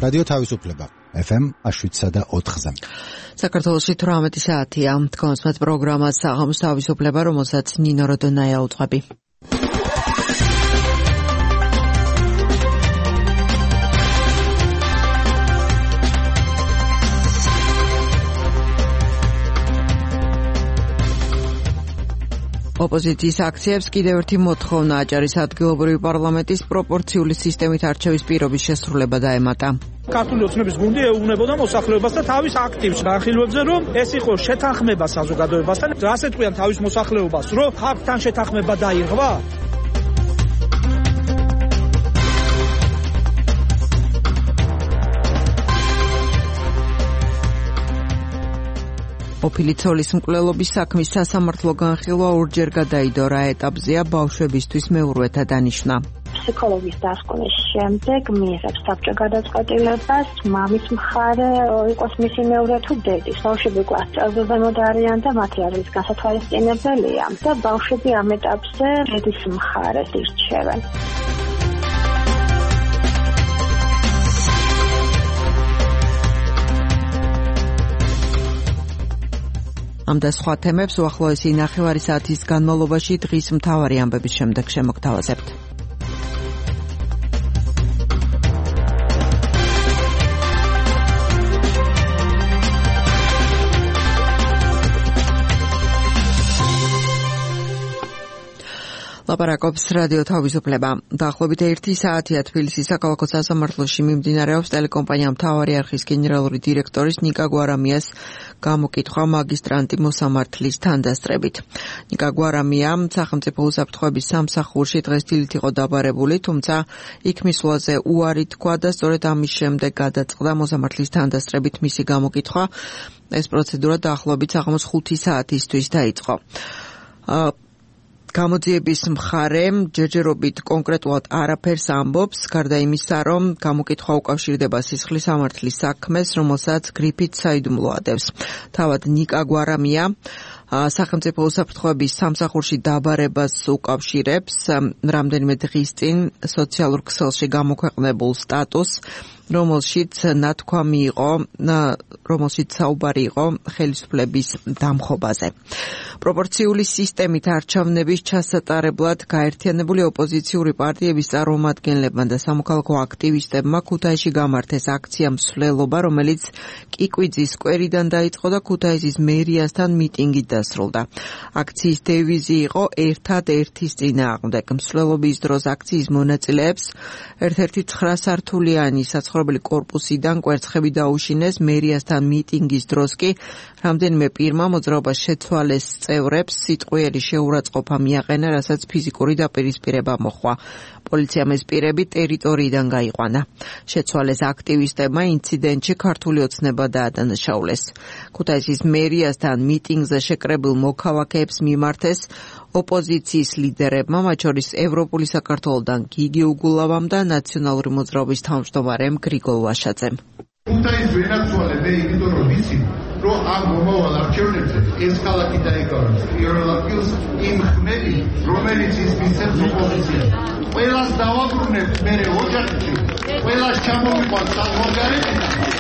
რადიო თავისუფლება FM 7.4-ზე. საქართველოში 18 საათია. თქვენს პროგრამას საღამოს თავისუფლება, რომელსაც ნინო როდონაია უძღვები. ოპოზიციის აქციებს კიდევ ერთი მოთხოვნა აჭარის ადგილობრივი პარლამენტის პროპორციული სისტემით არჩევის პირობის შესრულება დაემატა. ქართული ოცნების გუნდი ეუბნებოდა მოსახლეობას და თავის აქტივს განხილვებზე, რომ ეს იყო შეთანხმება საზოგადოებასთან, რას ეთქვიან თავის მოსახლეობას, რომ ხალხთან შეთანხმება დაირღვა? ყოფილი ცოლის მკვლელობის საქმის სასამართლო განხილვა ორჯერ გადაიდო, რა ეტაპზეა ბავშვებისთვის მეურვეთა დანიშვნა. ფსიქოლოგის დასკვნის შემდეგ მიიღებს საბჭო გადაწყვეტილებას მამის მხარე იყოს მისი მეურვე თუ დედის. ბავშვები კლას წელზემოთ არიან და მათი არის გასათვალისწინებელია და ბავშვები ამ ეტაპზე დედის მხარეს ირჩევენ. ამ და სხვა თემებს უახლოესი 9 საათის განმავლობაში დღის მთავარი ამბების შემდეგ შემოგთავაზებთ. ლაპარაკობს რადიო თავისუფლება. დაახლოებით 1 საათია თბილისის საქალაქო სასამართლოში მიმდინარეობს ტელეკომპანია მთავარი არხის გენერალური დირექტორის ნიკა გვარამიას გამოკითხვა მაგისტრანტი მოსამართლის თანდასწრებით. ნიკა გვარამია სახელმწიფო უსაფრთხოების სამსახურში დღეს დილით იყო დაბარებული, თუმცა იქ მისვლაზე უარი თქვა და სწორედ ამის შემდეგ გადაწყდა მოსამართლის თანდასწრებით მისი გამოკითხვა. ეს პროცედურა დაახლოებით საღამოს 5 საათისთვის დაიწყო. გამოძიების მხარე ჯერჯერობით კონკრეტულად არაფერს ამბობს, გარდა იმისა, რომ გამოკითხვა უკავშირდება სისხლის სამართლის საქმეს, რომელსაც გრიფით საიდუმლო ადევს. თავად ნიკა გვარამია სახელმწიფო უსაფრთხოების სამსახურში დაბარებას უკავშირებს რამდენიმე დღის წინ სოციალურ ქსელში გამოქვეყნებულ სტატუსს, რომელშიც ნათქვამი იყო, რომელშიც საუბარი იყო ხელისუფლების დამხობაზე. პროპორციული სისტემით არჩევნების ჩასატარებლად გაერთიანებული ოპოზიციური პარტიების წარმომადგენლებმა და სამოქალაქო აქტივისტებმა ქუთაისში გამართეს აქცია მსვლელობა, რომელიც კიკვიძის სკვერიდან დაიწყო და ქუთაისის მერიასთან მიტინგით დასრულდა. აქციის დევიზი იყო ერთად-ერთის წინააღმდეგ. მსვლელობის დროს აქციის მონაწილეებს ერთ-ერთი 9 სართულიანი საცხოვრებელი კორპუსიდან კვერცხები დაუშინეს. მერიასთან მიტინგის დროს კი რამდენიმე პირმა მოძრაობას შეცვალეს წევრებს სიტყვიერი შეურაცხყოფა მიაყენა, რასაც ფიზიკური დაპირისპირება მოჰყვა. პოლიციამ ეს პირები ტერიტორიიდან გაიყვანა. შეცვალეს აქტივისტებმა ინციდენტში ქართული ოცნება დაადანაშაულეს. ქუთაისის მერიასთან მიტინგზე შეკრებილ მოქალაქეებს მიმართეს ოპოზიციის ლიდერებმა, მათ შორის ევროპული საქართველოდან გიგი უგულავამ და ნაციონალური მოძრაობის თავმჯდომარემ გრიგოლ ვაშაძემ. ქუთაის ვენაცვალე მე იმიტომ რომ ვიცი, რომ ამ მომავალ არჩევნებზე ეს ქალაქი დაიკავებს პირველ ადგილს იმ ხმები, რომელიც ის მისცემს ოპოზიციას. ყველას დავაბრუნებთ მერე ოჯახში, ყველას ჩამოვიყვანთ საზღვარგარეთიდან,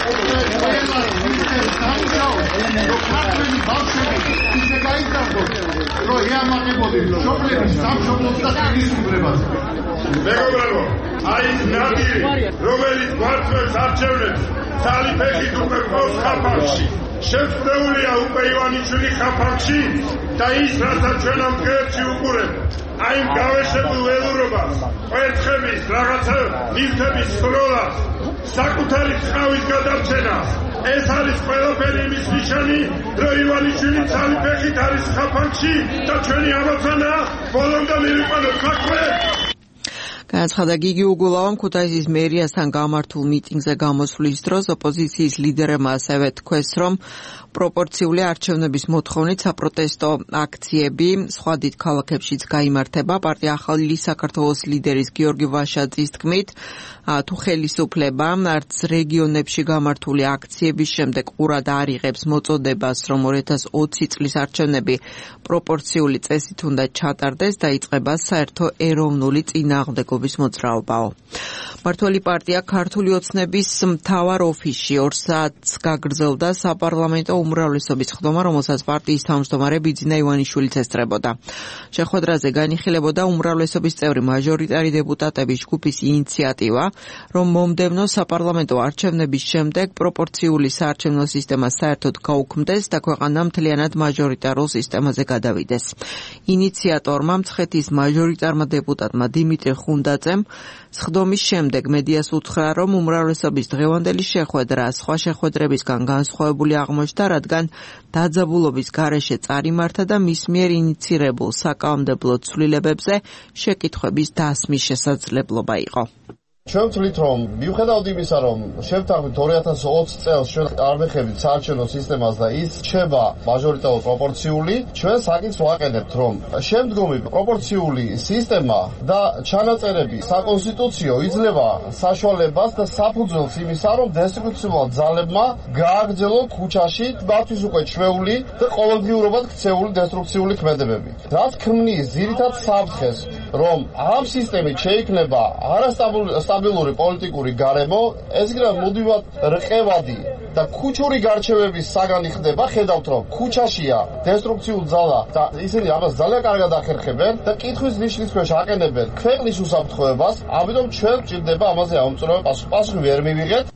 ყველას მისცემს სამუშაოს, რომ ქართველი ბავშვები ისე გაიზარდონ, რომ ეამაყებოდნენ მშობლების სამშობლოს და ხელისუფლებაზე. მეგობრებო, აი ეს ნადირი, რომელიც გვაწევს არჩევნებს, ძალიფეხით უკვე ყავს ხაფანში. შეწყვეტილია უკვე ივანიშვილი ხაფანში და ის, რასაც ჩვენ ამ დღეებში უყურებთ, აი იმ გავეშებულ ველურობას, კვერცხების, რაღაცა ნივთების სროლას, საკუთარი წყავის გადარჩენას, ეს არის ყველაფერი იმის ნიშანი, რომ ივანიშვილი ძალიფეხით არის ხაფანში და ჩვენი ამოცანაა ბოლომდე მივიყვანოთ საქმე. განაცხადა გიგი უგულავამ ქუთაისის მერიასთან გამართულ მიტინგზე გამოსვლის დროს. ოპოზიციის ლიდერებმა ასევე თქვეს, რომ პროპორციული არჩევნების მოთხოვნით საპროტესტო აქციები სხვა დიდ ქალაქებშიც გაიმართება. პარტია ახალი საქართველოს ლიდერის გიორგი ვაშაძის თქმით, თუ ხელისუფლება არც რეგიონებში გამართული აქციების შემდეგ ყურად არ იღებს მოწოდებას, რომ 2020 წლის არჩევნები პროპორციული წესით უნდა ჩატარდეს, დაიწყება საერთო ეროვნული წინააღმდეგობების მუშაობის მოძრაობაო. მართველი პარტია ქართული ოცნების მთავარ ოფისში 2 საათს გაგრძელდა საპარლამენტო უმრავლესობის ხდომა, რომელსაც პარტიის თავმჯდომარე ბიძინა ივანიშვილიც ესწრებოდა. შეხვედრაზე განიხილებოდა უმრავლესობის წევრი მაჟორიტარი დეპუტატების ჯგუფის ინიციატივა, რომ მომდევნო საპარლამენტო არჩევნების შემდეგ პროპორციული საარჩევნო სისტემა საერთოდ გაუქმდეს და ქვეყანა მთლიანად მაჟორიტარულ სისტემაზე გადავიდეს. ინიციატორმა მცხეთის მაჟორიტარმა დეპუტატმა დიმიტრი ხუნდაძემ სხდომის შემდეგ მედიას უთხრა, რომ უმრავლესობის დღევანდელი შეხვედრა სხვა შეხვედრებისგან განსხვავებული აღმოჩნდა, რადგან დაძაბულობის გარეშე წარიმართა და მის მიერ ინიცირებულ საკანონმდებლო ცვლილებებზე შეკითხვების დასმის შესაძლებლობა იყო. ჩვენ ვთვლით, რომ მიუხედავად იმისა, რომ შევთანხმდით 2020 წელს ჩვენ არ მეხებით საარჩევნო სისტემას და ის რჩება მაჟორიტარულ პროპორციული, ჩვენ საკითხს ვაყენებთ, რომ შემდგომი პროპორციული სისტემა და ჩანაწერები საკონსტიტუციო იძლევა საშუალებას და საფუძველს იმისა, რომ დესტრუქციულად ძალებმა გააგრძელონ ქუჩაში მათთვის უკვე ჩვეული და ყოველდღიურობად ქცეული დესტრუქციული ქმედებები. რაც ქმნის ძირითად საფრთხეს, რომ ამ სისტემით შეიქმნება სტაბილური პოლიტიკური გარემო, ეს იქნება მუდმივად რყევადი და ქუჩური გარჩევების საგანი ხდება. ხედავთ, რომ ქუჩაშია დესტრუქციული ძალა და ისინი ამას ძალიან კარგად ახერხებენ და კითხვის ნიშნის ქვეშ აყენებენ ქვეყნის უსაფრთხოებას, ამიტომ ჩვენ გვჭირდება ამაზე აუმწურავი პასუხი ვერ მივიღეთ.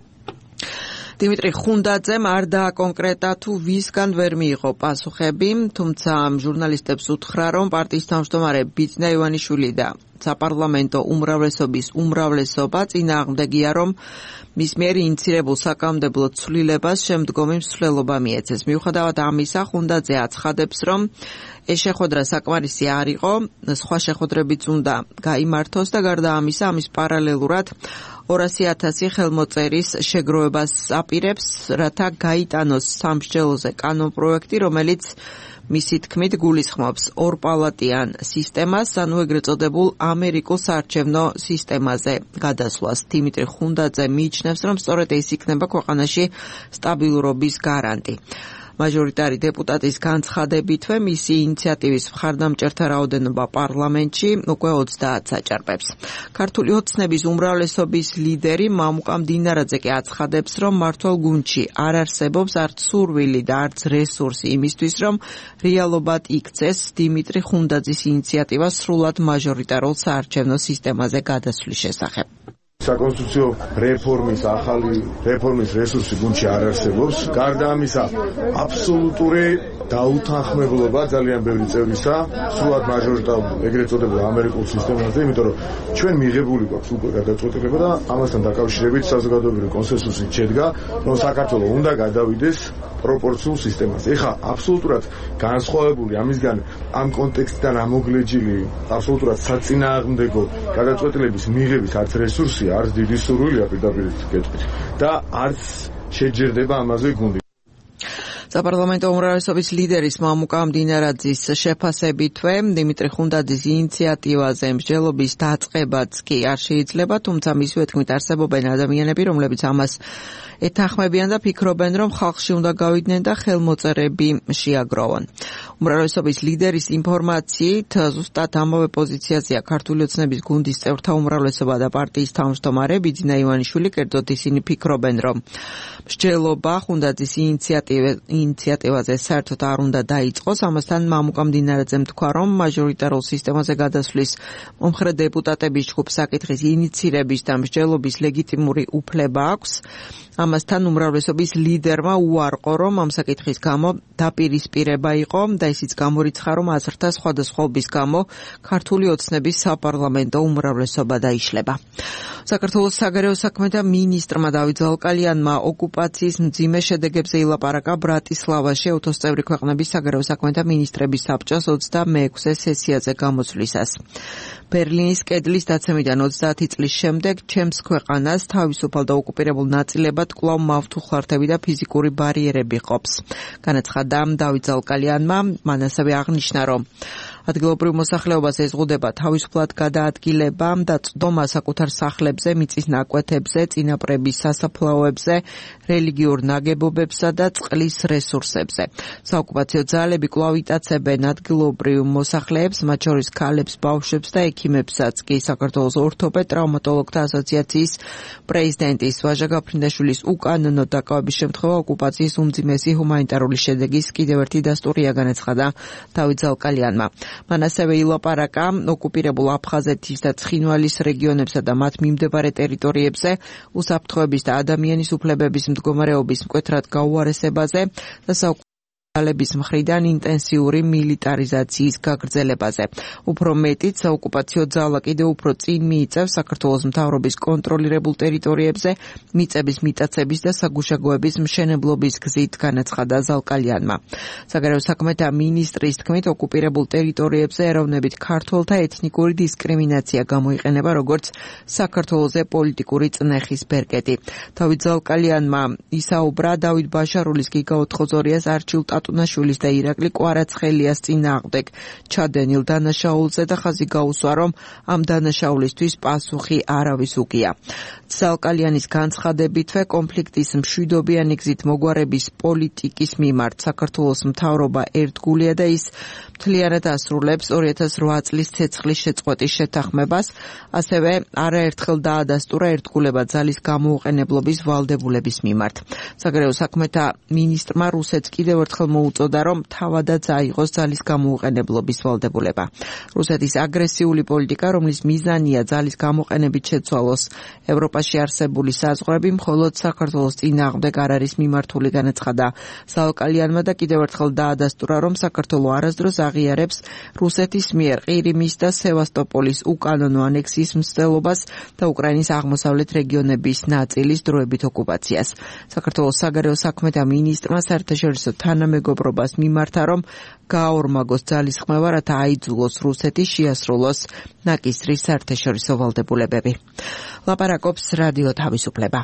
დიმიტრი ხუნდაძემ არ დააკონკრეტა თუ ვისგან ვერ მიიღო პასუხები, თუმცა ჟურნალისტებს უთხრა, რომ პარტიის თავმჯდომარე ბიძინა ივანიშვილი და საპარლამენტო უმრავლესობის უმრავლესობა წინააღმდეგია, რომ მის მიერ ინიცირებულ საკანონმდებლო ცვლილებას შემდგომი მსვლელობა მიეცეს. მიუხედავად ამისა, ხუნდაძე აცხადებს, რომ ეს შეხვედრა საკმარისი არ იყო, სხვა შეხვედრებიც უნდა გაიმართოს და გარდა ამისა, ამის პარალელურად 200,000 ხელმოწერის შეგროვებას აპირებს, რათა გაიტანოს სამსჯელოზე კანონპროექტი, რომელიც მისი თქმით გულისხმობს ორპალატიან სისტემას, ანუ ეგრეთ წოდებულ ამერიკულ საარჩევნო სისტემაზე გადასვლას. დიმიტრი ხუნდაძე მიიჩნევს, რომ სწორედ ეს იქნება ქვეყანაში სტაბილურობის გარანტი. მაჟორიტარი დეპუტატის განცხადებითვე მისი ინიციატივის მხარდამჭერთა რაოდენობა პარლამენტში უკვე 30 აჭარბებს. ქართული ოცნების უმრავლესობის ლიდერი მამუკა მდინარაძე კი აცხადებს, რომ მმართველ გუნდში არ არსებობს არც სურვილი და არც რესურსი იმისთვის, რომ რეალობად იქცეს დიმიტრი ხუნდაძის ინიციატივა სრულად მაჟორიტარულ საარჩევნო სისტემაზე გადასვლის შესახებ. საკონსტიტუციო რეფორმის ახალი რეფორმის რესურსი გუნდში არ არსებობს. გარდა ამისა, აბსოლუტური დაუთანხმებლობა ძალიან ბევრი წევრისა სრულად მაჟორიტარულ ეგრეთ წოდებულ ამერიკულ სისტემაზე, იმიტომ რომ ჩვენ მიღებული გვაქვს უკვე გადაწყვეტილება და ამასთან დაკავშირებით საზოგადოებრივი კონსენსუსი შედგა, რომ საქართველოს უნდა გადავიდეს პროპორციულ სისტემაზე. ეხლა აბსოლუტურად განსხვავებული ამისგან ამ კონტექსტიდან ამოგლეჯილი აბსოლუტურად საწინააღმდეგო გადაწყვეტილების მიღების არც რესურსი, არც დიდი სურვილია პირდაპირ კეთებით და არც შეჯერდება ამაზე გუნდი. საპარლამენტო უმრავლესობის ლიდერის მამუკა მდინარაძის შეფასებითვე დიმიტრი ხუნდაძის ინიციატივაზე მსჯელობის დაწყებაც კი არ შეიძლება, თუმცა მისივე თქმით არსებობენ ადამიანები, რომლებიც ამას ეთანხმებიან და ფიქრობენ, რომ ხალხში უნდა გავიდნენ და ხელმოწერები შეაგროვონ. უმრავლესობის ლიდერის ინფორმაციით ზუსტად ამავე პოზიციაზეა ქართული ოცნების გუნდის წევრთა უმრავლესობა და პარტიის თავმჯდომარე ბიძინა ივანიშვილი, კერძოდ ისინი ფიქრობენ, რომ მსჯელობა ხუნდაძის ინიციატივაზე საერთოდ არ უნდა დაიწყოს. ამასთან მამუკა მდინარაძემ თქვა, რომ მაჟორიტარულ სისტემაზე გადასვლის მომხრე დეპუტატების ჯგუფს საკითხის ინიცირების და მსჯელობის ლეგიტიმური უფლება აქვს. ამასთან უმრავლესობის ლიდერმა უარყო, რომ ამ საკითხის გამო დაპირისპირება იყო და ისიც გამორიცხა, რომ აზრთა სხვადასხვაობის გამო ქართული ოცნების საპარლამენტო უმრავლესობა დაიშლება. საქართველოს საგარეო საქმეთა მინისტრმა დავით ზალკალიანმა ოკუპაციის მძიმე შედეგებზე ილაპარაკა ბრატისლავაში ეუთოს წევრი ქვეყნების საგარეო საქმეთა მინისტრების საბჭოს 26-ე სესიაზე გამოსვლისას. ბერლინის კედლის დაცემიდან 30 წლის შემდეგ ჩემს ქვეყანას თავისუფალ და ოკუპირებულ ნაწილებად კვლავ მავთუხლართები და ფიზიკური ბარიერები ყოფს. განაცხადა დავით ზალკალიანმა, მან ასევე აღნიშნა, რომ ადგილობრივ მოსახლეობას ეზღუდება თავისუფლად გადაადგილება და წვდომა საკუთარ სახლებზე, მიწის ნაკვეთებზე, წინაპრების სასაფლაოებზე, რელიგიურ ნაგებობებსა და წყლის რესურსებზე. საოკუპაციო ძალები კვლავ იტაცებენ ადგილობრივ მოსახლეებს, მათ შორის ქალებს, ბავშვებს და ექიმებსაც კი. საქართველოს ორთოპედ ტრავმატოლოგთა ასოციაციის პრეზიდენტის ვაჟა გაფრინდაშვილის უკანონო დაკავების შემთხვევა ოკუპაციის უმძიმესი ჰუმანიტარული შედეგის კიდევ ერთი დასტურია, განაცხადა დავით ზალკალიანმა. მან ასევე ილაპარაკა ოკუპირებულ აფხაზეთის და ცხინვალის რეგიონებსა და მათ მიმდებარე ტერიტორიებზე უსაფრთხოების და ადამიანის უფლებების მდგომარეობის მკვეთრად გაუარესებაზე და ძალების მხრიდან ინტენსიური მილიტარიზაციის გაგრძელებაზე. უფრო მეტიც, საოკუპაციო ძალა კიდევ უფრო წინ მიიწევს საქართველოს მთავრობის კონტროლირებულ ტერიტორიებზე მიწების მიტაცების და საგუშაგოების მშენებლობის გზით, განაცხადა ზალკალიანმა. საგარეო საქმეთა მინისტრის თქმით, ოკუპირებულ ტერიტორიებზე ეროვნებით ქართველთა ეთნიკური დისკრიმინაცია გამოიყენება როგორც საქართველოზე პოლიტიკური წნეხის ბერკეტი. დავით ზალკალიანმა ისაუბრა დავით ბაშარულის, გიგა ოთხოზორიას, არჩილ ტატუნაშვილის და ირაკლი კვარაცხელიას წინააღმდეგ ჩადენილ დანაშაულზე და ხაზი გაუსვა, რომ ამ დანაშაულისთვის პასუხი არავის უგია. ზალკალიანის განცხადებითვე კონფლიქტის მშვიდობიანი გზით მოგვარების პოლიტიკის მიმართ საქართველოს მთავრობა ერთგულია და ის მთლიანად ასრულებს 2008 წლის ცეცხლის შეწყვეტის შეთანხმებას, ასევე არაერთხელ დაადასტურა ერთგულება ძალის გამოუყენებლობის ვალდებულების მიმართ. საგარეო საქმეთა მინისტრმა რუსეთს კიდევ ერთხელ მოუწოდა, რომ თავადაც აიღოს ძალის გამოუყენებლობის ვალდებულება. რუსეთის აგრესიული პოლიტიკა, რომლის მიზანია ძალის გამოყენებით შეცვალოს ევროპაში არსებული საზღვრები, მხოლოდ საქართველოს წინააღმდეგ არ არის მიმართული, განაცხადა ზალკალიანმა და კიდევ ერთხელ დაადასტურა, რომ საქართველო არასდროს აღიარებს რუსეთის მიერ ყირიმის და სევასტოპოლის უკანონო ანექსიის მცდელობას და უკრაინის აღმოსავლეთ რეგიონების ნაწილის დროებით ოკუპაციას. საქართველოს საგარეო საქმეთა მინისტრმა საერთაშორისო თანამეგობრობას მიმართა, რომ გააორმაგოს ძალის ხმევა, რათა აიძულოს რუსეთის შეასრულოს ნაკისრის საერთაშორისო ვალდებულებები. ლაპარაკობს რადიო თავისუფლება.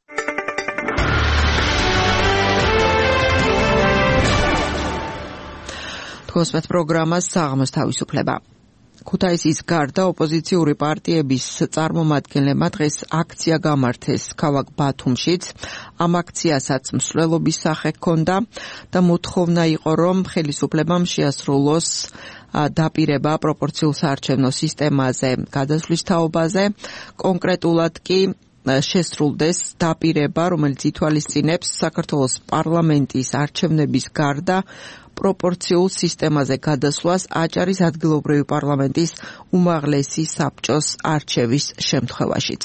თქოსმეთ პროგრამას საღამოს თავისუფლება. ქუთაისის გარდა ოპოზიციური პარტიების წარმომადგენლებმა დღეს აქცია გამართეს ქალაქ ბათუმშიც. ამ აქციასაც მსვლელობის სახე ჰქონდა და მოთხოვნა იყო, რომ ხელისუფლებამ შეასრულოს დაპირება პროპორციულ საარჩევნო სისტემაზე გადასვლის თაობაზე. კონკრეტულად კი შესრულდეს დაპირება, რომელიც ითვალისწინებს საქართველოს პარლამენტის არჩევნების გარდა პროპორციულ სისტემაზე გადასვლას აჭარის ადგილობრივი პარლამენტის უმაღლესი საბჭოს არჩევის შემთხვევაშიც.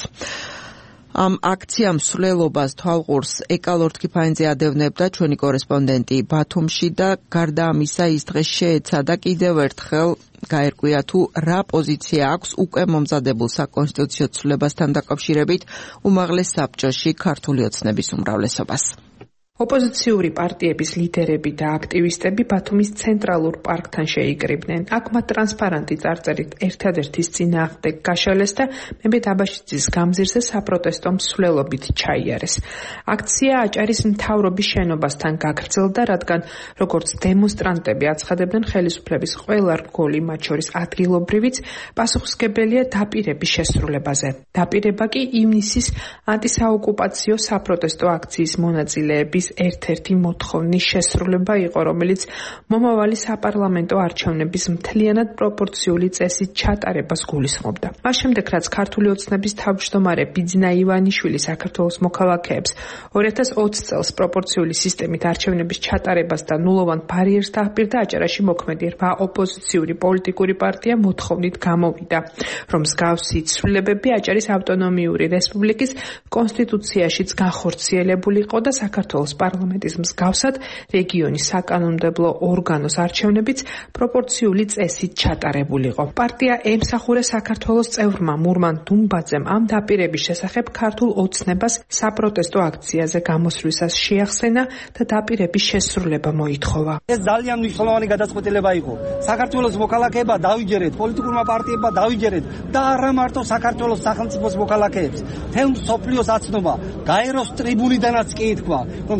ამ აქციამ მსვლელობას თვალყურს ეკალორთქიფანიძე ადევნებდა ჩვენი კორესპონდენტი ბათუმში და გარდა ამისა ის დღეს შეეცადა კიდევ ერთხელ გაერკვია თუ რა პოზიცია აქვს უკვე მომზადებულ საკონსტიტუციო ცვლილებასთან დაკავშირებით უმაღლეს საბჭოში ქართული ოცნების უმრავლესობას. ოპოზიციური პარტიების ლიდერები და აქტივისტები ბათუმის ცენტრალურ პარკთან შეიკრიბნენ. აქ მათ ტრანსპარანტი წარწერით ერთადერთის წინააღმდეგ გაშალეს და მემედ აბაშიძის გამზირზე საპროტესტო მსვლელობით ჩაიარეს. აქცია აჭარის მთავრობის შენობასთან გაგრძელდა, რადგან როგორც დემონსტრანტები აცხადებდნენ, ხელისუფლების ყველა რგოლი, მათ შორის ადგილობრივიც, პასუხისმგებელია დაპირების შესრულებაზე. დაპირება კი ივნისის ანტისაოკუპაციო საპროტესტო აქციის მონაწილეების ერთ-ერთი მოთხოვნის შესრულება იყო, რომელიც მომავალი საპარლამენტო არჩევნების მთლიანად პროპორციული წესით ჩატარებას გულისხმობდა. მას შემდეგ, რაც ქართული ოცნების თავმჯდომარე ბიძინა ივანიშვილი საქართველოს მოქალაქეებს 2020 წელს პროპორციული სისტემით არჩევნების ჩატარებას და ნულოვან ბარიერს დააპირდა, აჭარაში მოქმედი 8 ოპოზიციური პოლიტიკური პარტია მოთხოვნით გამოვიდა, რომ მსგავსი ცვლილებები აჭარის ავტონომიური რესპუბლიკის კონსტიტუციაშიც განხორციელებულიყო და საქართველოს პარლამენტის მსგავსად რეგიონის საკანონმდებლო ორგანოს არჩევნებიც პროპორციული წესით ჩატარებულიყო. პარტია ემსახურა საქართველოს წევრმა მურმან დუმბაძემ ამ დაპირების შესახებ ქართულ ოცნებას საპროტესტო აქციაზე გამოსვლისას შეახსენა და დაპირების შესრულება მოითხოვა. ეს ძალიან მნიშვნელოვანი გადაწყვეტილება იყო. საქართველოს მოქალაქეება დავიჯერეთ, პოლიტიკურმა პარტიებმა დავიჯერეთ და არა მარტო საქართველოს სახელმწიფოს მოქალაქეებს. თემ სოფლიოს აცნობა გაეროს ტრიბუნიდანაც კი ითქვა, რომ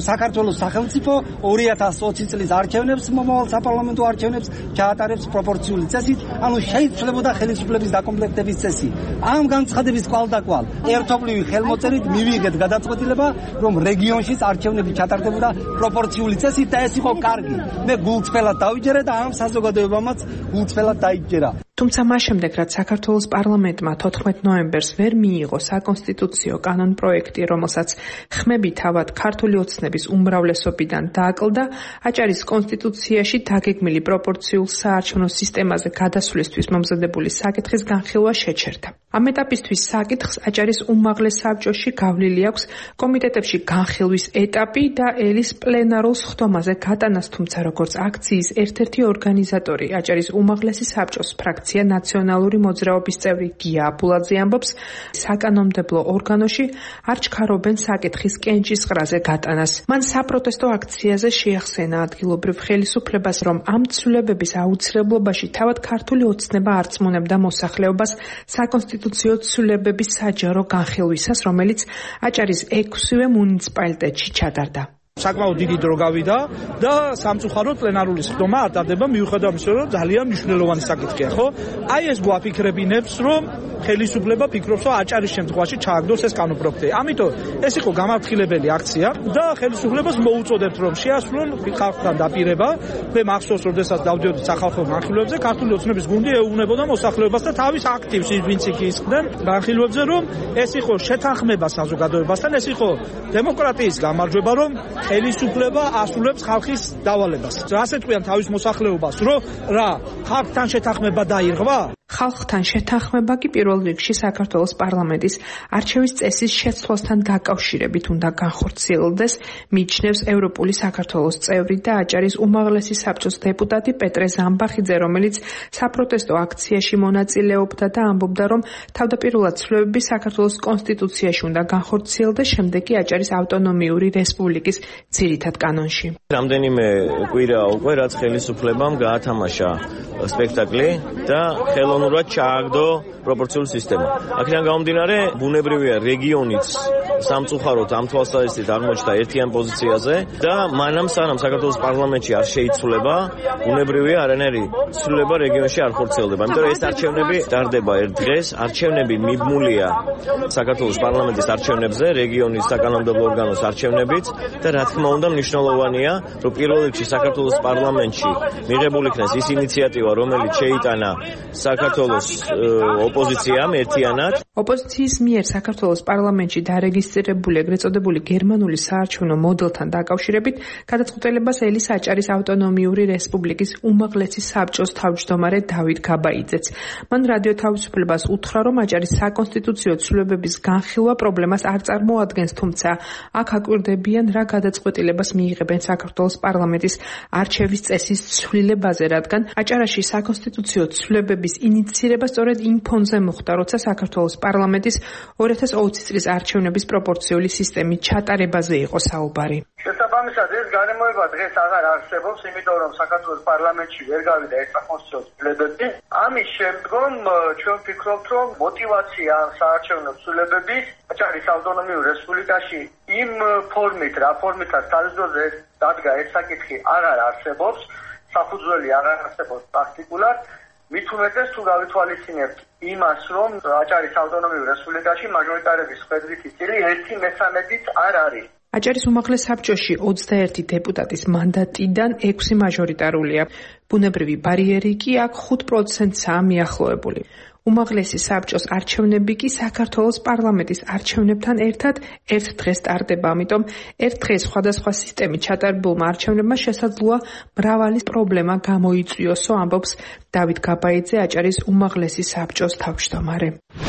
საქართველოს სახელმწიფო 2020 წლის არჩევნებს, მომავალ საპარლამენტო არჩევნებს ჩაატარებს პროპორციული წესით, ანუ შეიძლებოდა ხელისუფლების დაკომპლექტების წესი. ამ განცხადების კვალდაკვალ ერთობლივი ხელმოწერით მივიღეთ გადაწყვეტილება, რომ რეგიონშიც არჩევნები ჩატარდებოდა პროპორციული წესით და ეს იყო კარგი. მე გულწრფელად დავიჯერე და ამ საზოგადოებამაც გულწრფელად დაიჯერა. თუმცა მას შემდეგ, რაც საქართველოს პარლამენტმა 14 ნოემბერს ვერ მიიღო საკონსტიტუციო კანონპროექტი, რომელსაც ხმები თავად ქართული ოცნების უმრავლესობიდან დააკლდა, აჭარის კონსტიტუციაში დაგეგმილი პროპორციულ საარჩევნო სისტემაზე გადასვლისთვის მომზადებული საკითხის განხილვა შეჩერდა. ამ ეტაპისთვის საკითხს აჭარის უმაღლეს საბჭოში გავლილი აქვს კომიტეტებში განხილვის ეტაპი და ელის პლენარულ სხდომაზე გატანას, თუმცა როგორც აქციის ერთ-ერთი ორგანიზატორი აჭარის უმაღლესი საბჭოს ფრაქცია ნაციონალური მოძრაობის წევრი გია აბულაძე ამბობს, საკანონმდებლო ორგანოში არ ჩქარობენ საკითხის კენჭისყრაზე გატანას. მან საპროტესტო აქციაზე შეახსენა ადგილობრივ ხელისუფლებას, რომ ამ ცვლილებების აუცილებლობაში თავად ქართული ოცნება არწმუნებდა მოსახლეობას საკონსტიტუციო ცვლილებების საჯარო განხილვისას, რომელიც აჭარის 6-ვე მუნიციპალიტეტში ჩატარდა. საკმაოდ დიდი დრო გავიდა და სამწუხაროდ პლენარული სხდომა არ ტარდება, მიუხედავად იმისა, რომ ძალიან მნიშვნელოვანი საკითხია, ხო? აი ეს გვაფიქრებინებს, რომ ხელისუფლება ფიქრობს, რომ აჭარის შემთხვევაში ჩააგდოს ეს კანონპროექტი. ამიტომ ეს იყო გამართლებელი აქცია და ხელისუფლებას მოუწოდებთ, რომ შეასრულონ ხალხთან დაპირება. მე მახსოვს, როდესაც დავდიოდი სახალხო განხილვებზე, ქართული ოცნების გუნდი ეუბნებოდა მოსახლეობას და თავის აქტივს ვინც იქ ისხდნენ განხილვებზე, რომ ეს იყო შეთანხმება საზოგადოებასთან, ეს იყო დემოკრატიის გამარჯვება, რომ ხელისუფლება ასრულებს ხალხის დავალებას. რას ეტყვიან თავის მოსახლეობას, რომ რა ხალხთან შეთანხმება დაირღვა? ხალხთან შეთანხმება კი პირველ რიგში საქართველოს პარლამენტის არჩევის წესის შეცვლასთან დაკავშირებით უნდა განხორციელდეს, მიიჩნევს ევროპული საქართველოს წევრი და აჭარის უმაღლესი საბჭოს დეპუტატი პეტრე ზამბახიძე, რომელიც საპროტესტო აქციაში მონაწილეობდა და ამბობდა, რომ თავდაპირველად ცვლილებები საქართველოს კონსტიტუციაში უნდა განხორციელდეს, შემდეგ კი აჭარის ავტონომიური რესპუბლიკის ძირითად კანონში. რამდენიმე კვირა უკვე რაც ხელისუფლებამ გაათამაშა სპექტაკლი და ხელოვნურად ჩააგდო პროპორციული სისტემა. აქედან გამომდინარე, ბუნებრივია რეგიონიც სამწუხაროდ ამ თვალსაზრისით აღმოჩნდა ერთიან პოზიციაზე და მანამ სანამ საქართველოს პარლამენტში არ შეიცვლება, ბუნებრივია არანაირი ცვლილება რეგიონში არ ხორციელდება. იმიტომ რომ ეს არჩევნები ტარდება ერთ დღეს, არჩევნები მიბმულია საქართველოს პარლამენტის არჩევნებზე, რეგიონის საკანონმდებლო ორგანოს არჩევნებით და რა თქმა უნდა მნიშვნელოვანია, რომ პირველ რიგში საქართველოს პარლამენტში მიღებული იქნეს ის ინიციატივა, რომელიც შეიტანა საქართველოს ოპოზიციამ ერთიანად. ოპოზიციის მიერ საქართველოს პარლამენტში დარეგისტრირებული ეგრეთ წოდებული გერმანული საარჩევნო მოდელთან დაკავშირებით გადაწყვეტილებას ელის აჭარის ავტონომიური რესპუბლიკის უმაღლესი საბჭოს თავმჯდომარე დავით გაბაიძეც. მან რადიო თავისუფლებას უთხრა, რომ აჭარის საკონსტიტუციო ცვლილებების განხილვა პრობლემას არ წარმოადგენს, თუმცა აქ აკვირდებიან რა გადაწყვეტილებას მიიღებენ საქართველოს პარლამენტის არჩევის წესის ცვლილებაზე, რადგან აჭარაში საკონსტიტუციო ცვლილებების ინიცირება სწორედ იმ ფონზე მოხდა, როცა საქართველოს პარლამენტის 2020 წლის არჩევნების პროპორციული სისტემის ჩატარებაზე იყო საუბარი. შესაბამისად, ეს გარემოება დღეს აღარ არსებობს, იმიტომ რომ საქართველოს პარლამენტში ვერ გავიდა ეს საკონსტიტუციო ცვლილებები. ამის შემდგომ ჩვენ ვფიქრობთ, რომ мотиваცია საარჩევნო ცვლილებების აჭარის ავტონომიურ რესპუბლიკაში იმ ფორმით, რა ფორმითაც თავისდროზე დადგა ეს საკითხი აღარ არსებობს, საფუძველი აღარ არსებობს პრაქტიკულად. მით უმეტეს თუ გავითვალისწინებთ იმას, რომ აჭარის ავტონომიურ რესპუბლიკაში მაჟორიტარების ხედვითი წილი 1/3-ით არ არის. აჭარის უმაღლეს საბჭოში 21 დეპუტატის მანდატიდან 6 მაჟორიტარულია. ბუნებრივი ბარიერი კი აქ 5%-აა მიახლოებული. უმაღლესი საბჭოს არჩევნები კი საქართველოს პარლამენტის არჩევნებთან ერთად ერთ დღეს ტარდება, ამიტომ ერთ დღეს სხვადასხვა სისტემით ჩატარებულმა არჩევნებმა შესაძლოა მრავალი პრობლემა გამოიწვიოსო, ამბობს დავით გაბაიძე, აჭარის უმაღლესი საბჭოს თავმჯდომარე.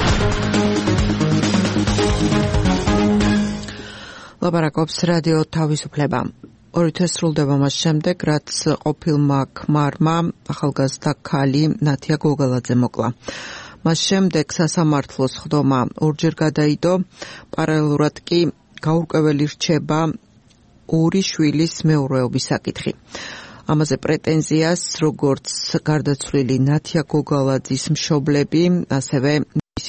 ლაპარაკობს რადიო თავისუფლება. ორი თვე სრულდება მას შემდეგ, რაც ყოფილმა ქმარმა ახალგაზრდა ქალი ნათია გოგალაძე მოკლა. მას შემდეგ სასამართლოს სხდომა ორჯერ გადაიდო, პარალელურად კი გაურკვეველი რჩება ორი შვილის მეურვეობის საკითხი. ამაზე პრეტენზიას როგორც გარდაცვლილი ნათია გოგალაძის მშობლები, ასევე მისი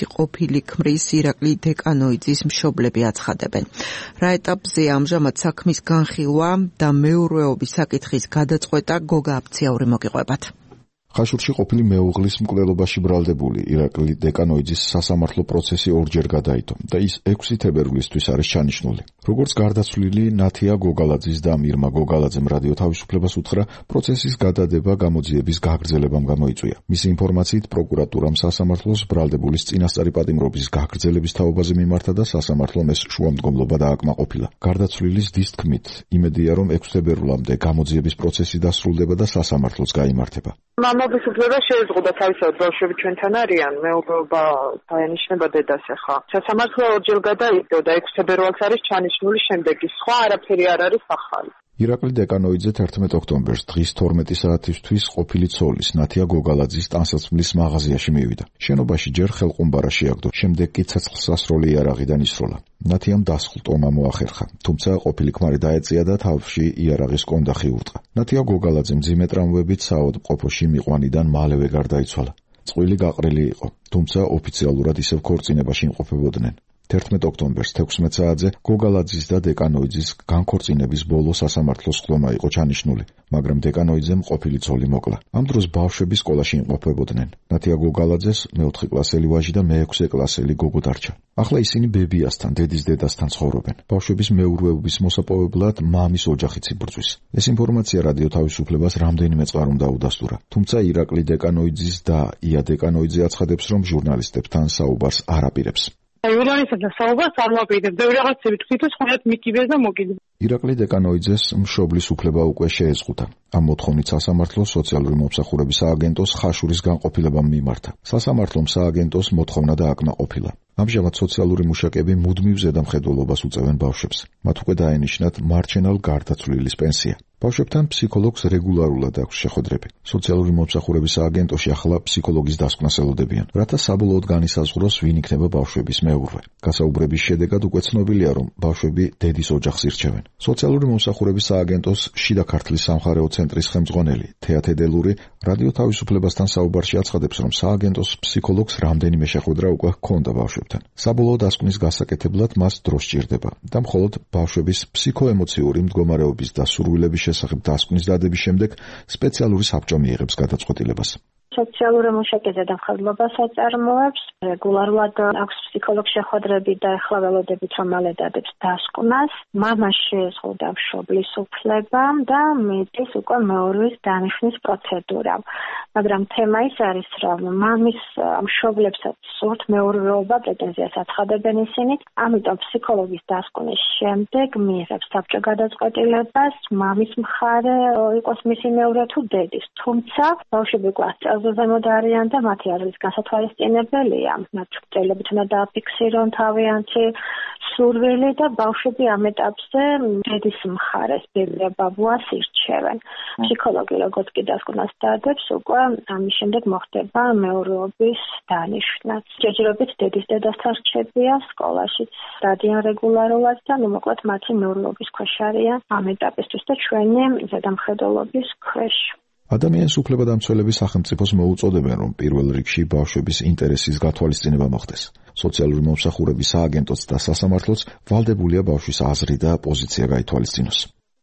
მისი ყოფილი ქმრის ირაკლი დეკანოიძის მშობლები აცხადებენ. რა ეტაპზე ამჟამად საქმის განხილვა და მეურვეობის საკითხის გადაწყვეტა გოგა აფციაური მოგიყვებათ. ხაშურში ყოფილი მეუღლის მკვლელობაში ბრალდებული ირაკლი დეკანოიძის სასამართლო პროცესი ორჯერ გადაიდო და ის 6 თებერვლისთვის არის ჩანიშნული. როგორც გარდაცვლილი ნათია გოგალაძის და მირმა გოგალაძემ რადიო თავისუფლებას უთხრა, პროცესის გადადება გამოძიების გაგრძელებამ გამოიწვია. მისი ინფორმაციით პროკურატურამ სასამართლოს ბრალდებულის წინასწარი პატიმრობის გაგრძელების თაობაზე მიმართა და სასამართლომ ეს შუამდგომლობა დააკმაყოფილა. გარდაცვლილის დის თქმით, იმედია რომ 6 თებერვლამდე გამოძიების პროცესი დასრულდება და სასამართლოც გაიმართება. მამობის უფლება შეეზღუდა თავისთავად ბავშვები ჩვენთან არიან, მეუღლეობა დაენიშნება დედას ახლა. სასამართლო ორჯერ გადაიდო და 6 თებერვალს არის ჩანიშნული შემდეგი. სხვა არაფერი არ არის ახალი. ირაკლი დეკანოიძე 11 ოქტომბერს დღის 12 საათისთვის ყოფილი ცოლის ნათია გოგალაძის ტანსაცმლის მაღაზიაში მივიდა. შენობაში ჯერ ხელყუმბარა შეაგდო, შემდეგ კი ცეცხლსასროლი იარაღიდან ისროლა. ნათიამ დასხლტომა მოახერხა, თუმცა ყოფილი ქმარი დაეწია და თავში იარაღის კონდახი ურტყა. ნათია გოგალაძე მძიმე ტრამვებით საავადმყოფოში მიყვანიდან მალევე გარდაიცვალა. წყვილი გაყრილი იყო, თუმცა ოფიციალურად ისევ ქორწინებაში იმყოფებოდნენ. 11 ოქტომბერს 16 საათზე გოგალაძის და დეკანოიძის განქორწინების ბოლო სასამართლოს ხდომა იყო ჩანიშნული, მაგრამ დეკანოიძემ ყოფილი ცოლი მოკლა. ამ დროს ბავშვები სკოლაში იმყოფებოდნენ. ნათია გოგალაძეს მე-4 კლასელი ვაჟი და მე-6 კლასელი გოგო დარჩა. ახლა ისინი ბებიასთან, დედის დედასთან ცხოვრობენ. ბავშვების მეურვეობის მოსაპოვებლად მამის ოჯახიც იბრძვის. ეს ინფორმაცია რადიო თავისუფლებას რამდენიმე წყარომ დაუდასტურა. თუმცა ირაკლი დეკანოიძის და ია დეკანოიძე აცხადებს, რომ ჟურნალისტებთან საუბარს არ აპირებს. ჟურნალისტებთან საუბარს არ მოპირდებ. ბევრი რაღაცები თქვით, ხომ მიკიბეს და მოგიდებ. ირაკლი დეკანოიძეს მშობლის უფლება უკვე შეეზღუდა. ამ მოთხოვნით სასამართლო სოციალური მომსახურების სააგენტოს ხაშურის განყოფილებამ მიმართა. სასამართლომ სააგენტოს მოთხოვნა დააკმაყოფილა. ამჟამად სოციალური მუშაკები მუდმივ ზედამხედველობას უწევენ ბავშვებს. მათ უკვე დაენიშნათ მარჩენალ გარდაცვლილის პენსია. ბავშვებთან ფსიქოლოგს რეგულარულად აქვს შეხვედრები. სოციალური მომსახურების სააგენტოში ახლა ფსიქოლოგის დასკვნას ელოდებიან, რათა საბოლოოდ განისაზღვროს ვინ იქნება ბავშვების მეურვე. გასაუბრების შედეგად უკვე ცნობილია, რომ ბავშვები დედის ოჯახს ირჩევენ. სოციალური მომსახურების სააგენტოს შიდა ქართლის სამხარეო ცენტრის ხელმძღვანელი თეათედელური რადიო თავისუფლებასთან საუბარში აცხადებს, რომ სააგენტოს ფსიქოლოგს რამდენიმე შეხვედრა უკვე ჰქონდა ბავშვებთან. საბოლოო დასკვნის გასაკეთებლად მას დრო სჭირდება და მხოლოდ ბავშვების ფსიქოემოციური მდგომარეობის და სურვილების შესახებ დასკვნის დადების შემდეგ სპეციალური საბჭო მიიღებს გადაწყვეტილებას. სოციალური მუშაკი ზედამხედველობას აწარმოებს, რეგულარულად აქვს ფსიქოლოგ შეხვედრები და ახლა ველოდებით რომ მალე დადებს დასკვნას. მამას შეეზღუდა მშობლის უფლება და მიდის უკვე მეურვეს დანიშვნის პროცედურა. მაგრამ თემა ის არის, რომ მამის მშობლებსაც სურთ მეურვეობა, პრეტენზიას აცხადებენ ისინი, ამიტომ ფსიქოლოგის დასკვნის შემდეგ მიიღებს საბჭო გადაწყვეტილებას, მამის მხარე იყოს მისი მეურვე თუ დედის. თუმცა ბავშვები კლასზე ზემოთ არიან და მათი აზრის გასათვალისწინებელია. მათ წერილობით უნდა დააფიქსირონ თავიანთი სურვილი და ბავშვები ამ ეტაპზე დედის მხარეს ბაბუას ირჩევენ. ფსიქოლოგი როგორც კი დასკვნას დადებს, უკვე ამის შემდეგ მოხდება მეურვეობის დანიშვნა. ჯერჯერობით დედის დედასთან რჩებიან, სკოლაშიც დადიან რეგულარულად და მოკლედ მათი მეურვეობის ქვეშ არიან ამ ეტაპისთვის და ჩვენი ზედამხედველობის ქვეშ. ადამიანის უფლებადამცველები სახელმწიფოს მოუწოდებენ, რომ პირველ რიგში ბავშვების ინტერესის გათვალისწინება მოხდეს. სოციალური მომსახურების სააგენტოც და სასამართლოც ვალდებულია ბავშვის აზრი და პოზიცია გაითვალისწინოს.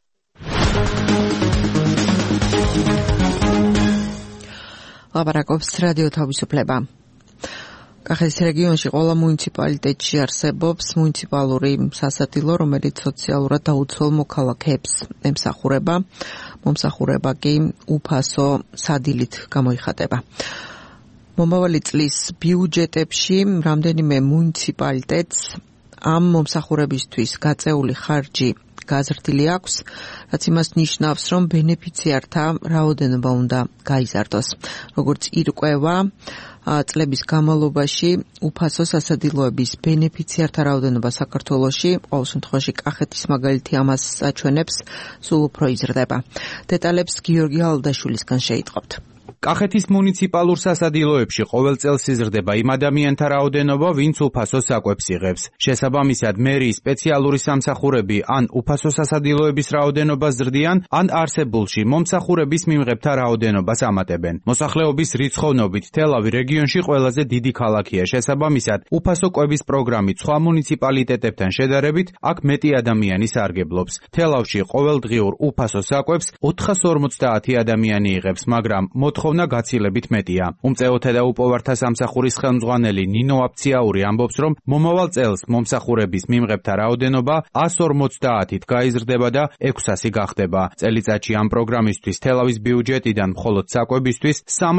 ლაპარაკობს რადიო თავისუფლება. კახეთის რეგიონში ყველა მუნიციპალიტეტში არსებობს მუნიციპალური სასადილო, რომელიც სოციალურად დაუცველ მოქალაქეებს ემსახურება. მომსახურება კი უფასო სადილით გამოიხატება. მომავალი წლის ბიუჯეტებში რამდენიმე მუნიციპალიტეტს ამ მომსახურებისთვის გაწეული ხარჯი გაზრდილი აქვს, რაც იმას ნიშნავს, რომ ბენეფიციართა რაოდენობა უნდა გაიზარდოს. როგორც ირკვევა, წლების განმავლობაში უფასო სასადილოების ბენეფიციართა რაოდენობა საქართველოში, ყოველ შემთხვევაში კახეთის მაგალითი ამას აჩვენებს, სულ უფრო იზრდება. დეტალებს გიორგი ალდაშვილისგან შეიტყობთ. კახეთის მუნიციპალურ სასადილოებში ყოველ წელს იზრდება იმ ადამიანთა რაოდენობა, ვინც უფასო საკვებს იღებს. შესაბამისად, მერიის სპეციალური სამსახურები ან უფასო სასადილოების რაოდენობას ზრდიან, ან არსებულში მომსახურების მიმღებთა რაოდენობას ამატებენ. მოსახლეობის რიცხოვნობით თელავი რეგიონში ყველაზე დიდი ქალაქია. შესაბამისად, უფასო კვების პროგრამით სხვა მუნიციპალიტეტებთან შედარებით აქ მეტი ადამიანი სარგებლობს. თელავში ყოველდღიურ უფასო საკვებს 450 ადამიანი იღებს, მაგრამ მოთხოვნა გაცილებით მეტია. უმწეოთა და უპოვართა სამსახურის ხელმძღვანელი ნინო აფციაური ამბობს, რომ მომავალ წელს მომსახურების მიმღებთა რაოდენობა 150-ით გაიზრდება და 600 გახდება. წელიწადში ამ პროგრამისთვის თელავის ბიუჯეტიდან მხოლოდ საკვებისთვის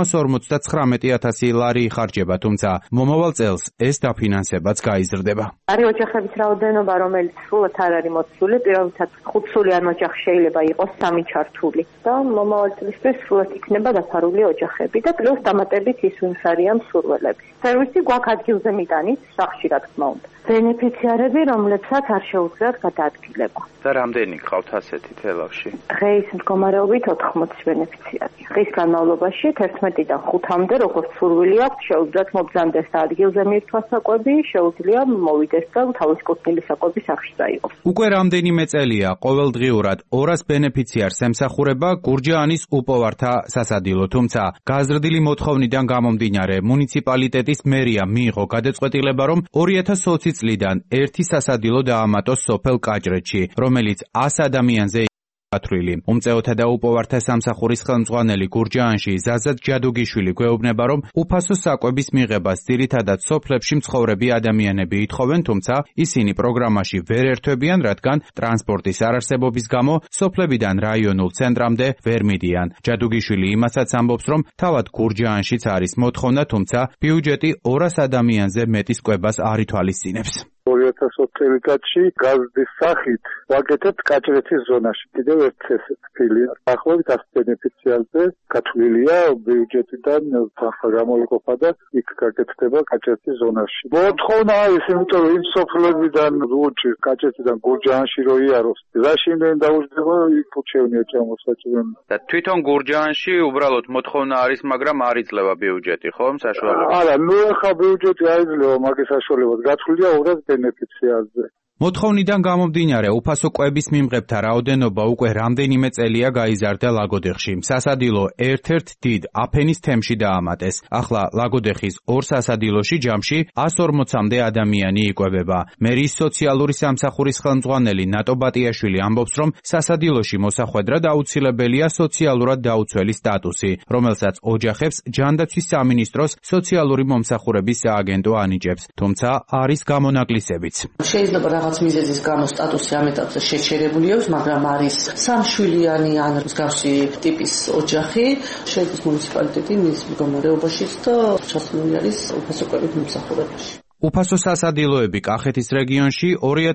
359,000 ლარი იხარჯება, თუმცა მომავალ წელს ეს დაფინანსებაც გაიზრდება. არის ოჯახების რაოდენობა, რომელიც სრულად არ არის მოცული, პირობითად 5-სულიან ოჯახი შეიძლება იყოს 3 ჩართული და მომავალ წლისთვის სრულად იქნება დაფარული ოჯახები და პლუს დამატებით ის ვინც არიან მსურველები. სერვისი გვაქვს ადგილზე მიტანით, სახლში რა თქმა უნდა. ბენეფიციარები, რომლებსაც არ შეუძლიათ გადაადგილება. და რამდენი გყავთ ასეთი თელავში? დღეის მდგომარეობით 80 ბენეფიციარი. დღის განმავლობაში 11-დან 5-მდე როგორც სურვილი აქვს, შეუძლიათ მობრძანდეს და ადგილზე მიირთვას საკვები, შეუძლია მოვიდეს და თავის კუთვნილი საკვები სახლში დაიღოს. უკვე რამდენიმე წელია ყოველდღიურად 200 ბენეფიციარს ემსახურება გურჯაანის უპოვართა სასადილო, თუმცა გაზრდილი მოთხოვნიდან გამომდინარე მუნიციპალიტეტის მერია მიიღო გადაწყვეტილება, რომ 2020 წლიდან ერთი სასადილო დაამატოს სოფელ კაჭრეთში, რომელიც 100 ადამიანზე გათვლილი. უმწეოთა და უპოვართა სამსახურის ხელმძღვანელი გურჯაანში ზაზად ჯადუგიშვილი გვეუბნება, რომ უფასო საკვების მიღებას ძირითადად სოფლებში მცხოვრები ადამიანები ითხოვენ, თუმცა ისინი პროგრამაში ვერ ერთვებიან, რადგან ტრანსპორტის არარსებობის გამო სოფლებიდან რაიონულ ცენტრამდე ვერ მიდიან. ჯადუგიშვილი იმასაც ამბობს, რომ თავად გურჯაანშიც არის მოთხოვნა, თუმცა ბიუჯეტი 200 ადამიანზე მეტის კვებას არ ითვალისწინებს. 2020 წელიწადში გაზდის სახით ვაკეთებთ კაჭრეთის ზონაში კიდევ ერთ წესით ფილიალს. დაახლოებით 100 ბენეფიციარზე გათვლილია ბიუჯეტიდან თანხა გამოიყოფა და იქ გაკეთდება კაჭრეთის ზონაში. მოთხოვნა არის, იმიტომ რომ იმ სოფლებიდან ლუჩის კაჭრეთიდან გურჯაანში რო იაროს, რაში იმენ დაუждდება იქ უჩევნია ჩამოსაჭრელი. და თვითონ გურჯაანში უბრალოდ მოთხოვნა არის, მაგრამ არ იძლევა ბიუჯეტი, ხომ საშუალება? არა, ნუ ახლა ბიუჯეტი არ იძლევა მაგის საშუალებას. გათვლილია 200 ბენეფიციარზე. მოთხოვნიდან გამომდინარე, უფასო კვების მიმღებთა რაოდენობა უკვე რამდენიმე წელია გაიზარდა ლაგოდეხში. სასადილო ერთ-ერთ დიდ აფენის თემში დაამატეს. ახლა ლაგოდეხის 2 სასადილოში ჯამში 140-მდე ადამიანი იკვებება. მერიის სოციალური სამსახურის ხელმძღვანელი ნატო ბატიაშვილი ამბობს, რომ სასადილოში მოსახვედრად აუცილებელია სოციალურად დაუცველი სტატუსი, რომელსაც ოჯახებს ჯანდაცვის სამინისტროს სოციალური მომსახურების სააგენტო ანიჭებს, თუმცა არის გამონაკლისებიც. შეიძლება რაღაც მიზეზის გამო სტატუსი ამ ეტაპზე შეჩერებული აქვს, მაგრამ არის სამშვილიანი ან მსგავსი ტიპის ოჯახი, შედის მუნიციპალიტეტი მის მდგომარეობაშიც და ჩასული არის უფასო კვების მომსახურებაში. უფასო სასადილოები კახეთის რეგიონში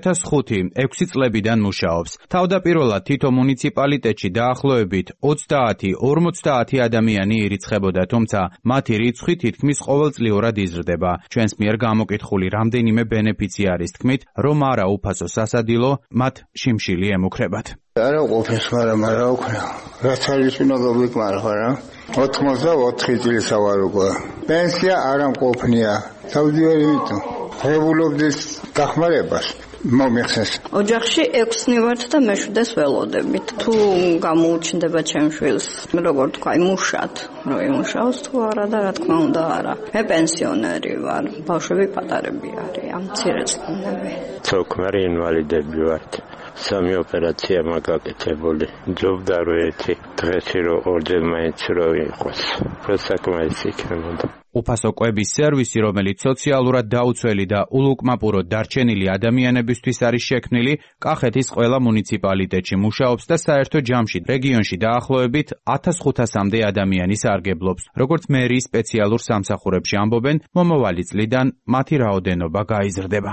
2005-6 წლებიდან მუშაობს. თავდაპირველად თითო მუნიციპალიტეტში დაახლოებით 30-50 ადამიანი ირიცხებოდა, თუმცა მათი რიცხვი თითქმის ყოველწლიურად იზრდება. ჩვენს მიერ გამოკითხული რამდენიმე ბენეფიციარის თქმით, რომ არა უფასო სასადილო მათ შიმშილი ემუქრებათ. არა ყოფილს, მაგრამ არა უქნა. რაც არის უნდა გვიკმარხა რა. 84 წელს ვარ უკვე. პენსია არ ამყოფნია. თავდივარ იმიტომ. ღებულობდეს დახმარებას. მომიხსენს. ოჯახში 6 ვართ და მე-7-ს ველოდებით. თუ გამოუჩნდება ჩემ შვილს, როგორ თქვა, მუშად, რომ იმუშაოს თუ არა და რა თქმა უნდა არა. მე პენსიონერი ვარ. ბავშვები პატარები არიან, მცირე წლები. ცოქმარი ინვალიდები ვართ. 3 ოპერაცია მაგაკეთებული. ჯობდა რომ ერთი დღეში რომ ორჯერ მაინც რო იყოს. პროსაკმაის იქნებოდა. უფასო კვების სერვისი, რომელიც სოციალურად დაუცველი და ულუკმაპუროდ დარჩენილი ადამიანებისთვის არის შექმნილი, კახეთის ყველა მუნიციპალიტეტში მუშაობს და საერთო ჯამში რეგიონში დაახლოებით 1500-მდე ადამიანი სარგებლობს. როგორც მერიის სპეციალურ სამსახურებში ამბობენ, მომავალი წლიდან მათი რაოდენობა გაიზრდება.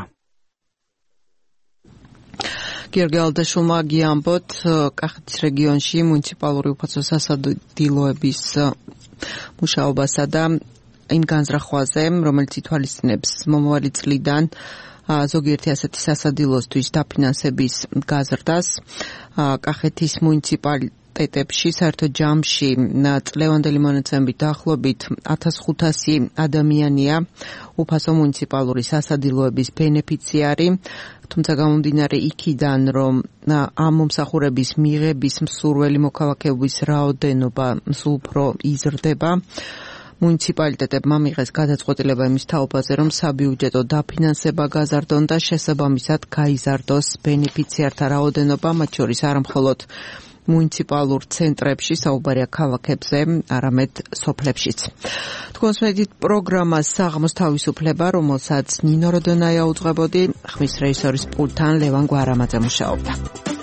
გიორგი ალდაშულმა გიამბოთ, კახეთის რეგიონში მუნიციპალური უფასო სასადილოების მუშაობასა და იმ განზრახვაზე, რომელიც ითვალისწინებს მომავალი წლიდან ზოგიერთი ასეთი სასადილოსთვის დაფინანსების გაზრდას. კახეთის მუნიციპალიტეტი უნივერსიტეტებში, საერთო ჯამში წლევანდელი მონაცემებით დაახლოებით 1500 ადამიანია უფასო მუნიციპალური სასადილოების ბენეფიციარი, თუმცა გამომდინარე იქიდან, რომ ამ მომსახურების მიღების მსურველი მოქალაქეების რაოდენობა სულ უფრო იზრდება, მუნიციპალიტეტებმა მიიღეს გადაწყვეტილება იმის თაობაზე, რომ საბიუჯეტო დაფინანსება გაზარდონ და შესაბამისად გაიზარდოს ბენეფიციართა რაოდენობა, მათ შორის არა მხოლოდ მუნიციპალურ ცენტრებში, საუბარია ქალაქებზე, არამედ სოფლებშიც. თქვენს მედით პროგრამა საღამოს თავისუფლება, რომელსაც ნინო როდონაია უძღვებოდი, ხმის რეჟისორის პულტთან ლევან გვარამაძე მუშაობდა.